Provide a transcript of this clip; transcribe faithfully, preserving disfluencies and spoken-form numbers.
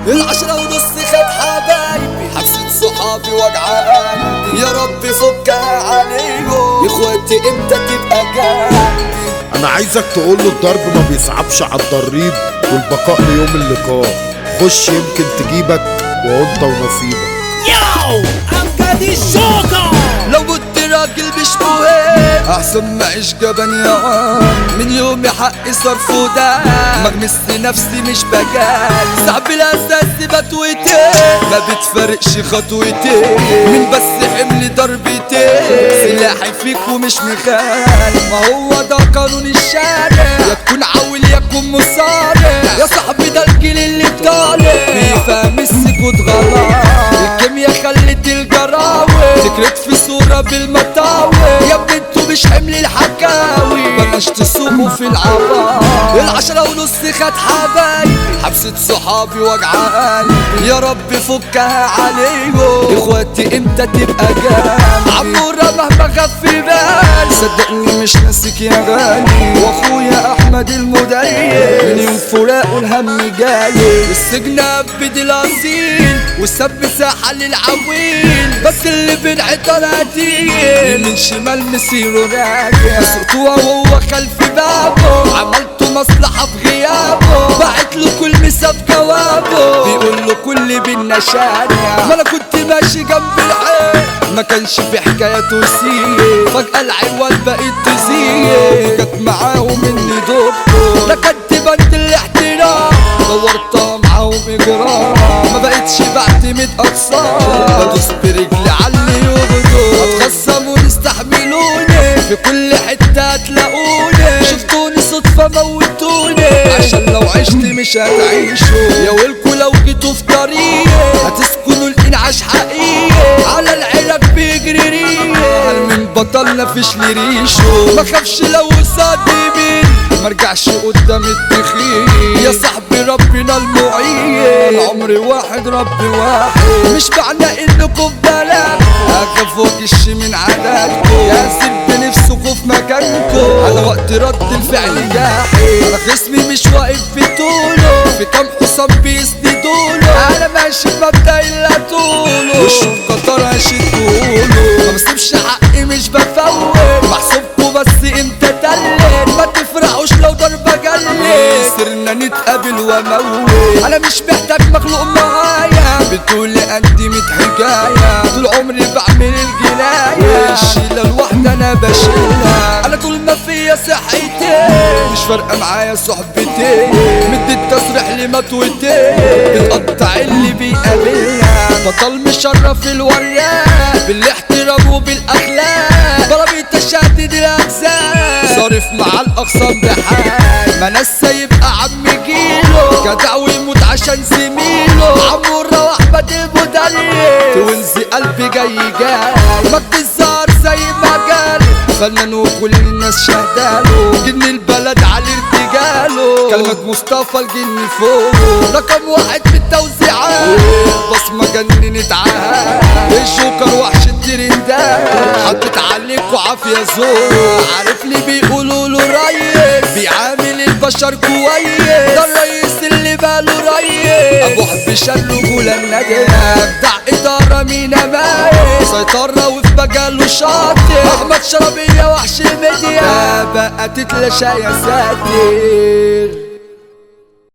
العشرة ونص خد حبايبي، حبسة صحابي وجع قلبي، يا رب فكها عليهم، اخواتي امتى تبقى جنبي. انا عايزك تقول له الضرب ما بيصعبش على الضريب، والبقاء ليوم اللقاء. خش يمكن تجيبك وانت ونصيبك. ياو امجد الشوكة. لو كنت راجل مش مهم احسن ما اعيش جبان يا عم، من يومي حقي صرف ودم، مغمس نفسي مش بجال، صعب الاساس بتوتين، ما بتفرقش خطوتين، من بس حمل ضربتين، سلاحي فيك ومش مخال، ما هو ده قانون الشارع، يا تكون عاول يا تكون مصارع، يا صاحبي ده الجيل اللي طالع بيفهم السكوت غلط، الكيميا خلت الجراوي سكرت في صورة بالمطاوي، يا ابني انتوا مش حمل الحكاوي، بلاش تسوقوا في العبا. العشرة ونص خد حبايبي، حبسة صحابي وجع قلبي، يا رب فكها عليهم، اخواتي امتى تبقى جنبي. عمورة مهما خف بالي صدقني مش ناسيك يا غالي، واخويا احمد المدير من يوم فراقه الهم جالي، السجن ابد الاصيل والسب ساحة للعويل، بس اللي بنعطى قتيل من شمال مسيره راجع، صرته وهو خلف بابه، عملته مصلحة في غيابه، بعت له كل مساب جوابه، بيقول له كل بينا شارع، ما انا كنت ماشي جنب العين، ما كانش في حكايته سيه، فجأة العوال بقت تزيه، جت معاهم اني دكتور، ركنت بنت الاحترام، دورتها معاهم اجرام، ما بقتش بعتمد اقسام، بدوس برجلي عاللي يغدر، اتخصموا يستحملوني، في كل حتة هتلاقوني، شفتوني صدفة موتوني، عشان لو عشت مش هتعيشوا، يا ويلكوا لو جيتوا في طريقي هتسكنوا الانعاش حقيقي، على العراق بيجري ريق، من بطل نفش لي ريشه، ما خافش لو قصادي مين، مرجعش قدام التخيل، يا صاحبي ربنا المعين، عمري واحد ربي واحد، مش معنى انكم بلد اخاف واجش من عددكم، يا سبت نفسكم في مكانكم، على وقت رد الفعل جاحي، انا خصمي مش واقف في طوله، في كام حصان بيسندوله، انا ماشي بمبدأ الا طوله، وشه قطر هشدهوله، ما بسيبش حقي مش بفوت، بحسبكوا بس امتى تلت، ما تفرحوش لو ضربة جلت، صرنا نتقابل واموت، انا مش محتاج مخلوق معايا، بتقولي قدي ميت حكاية، طول عمري بعمل الجناية، الشيلة الواحدة انا بشيلها، انا طول ما فيا صحتي مش فارقة معايا صحبتي، مدي التصريح لمطوتي، بتقطع اللي بيقابلها، بطل مشرف الوراق، بالاحترام وبالاخلاق، ضربي تشدد الاجزاء، صارف مع الاخصام بحال، ما نسى يبقى عم جيله، جدع ويموت عشان زميله، عمورة واحمد المدرب، توينزي قلبي جاي جاي، مجد الزهر زي ما قال، فنان وكل الناس شهداله، جن البلد على ارتجاله، كلمة مصطفى الجن فوق، رقم واحد في التوزيعات، بصمة جننت عهد، الجوكر وحش الترندات، حطت عليكوا عافية زور، عارف لي بيقولوا له ريس، بيعامل البشر كويس، ده الرئيس اللي باله ريس، ابو حبيش الرجولة النادية، ابدع ادارة مينا مايس، سيطرة وفي مجاله شاطر، احمد شربية وحش الميديا، بقى تتلاشى يا ساتر.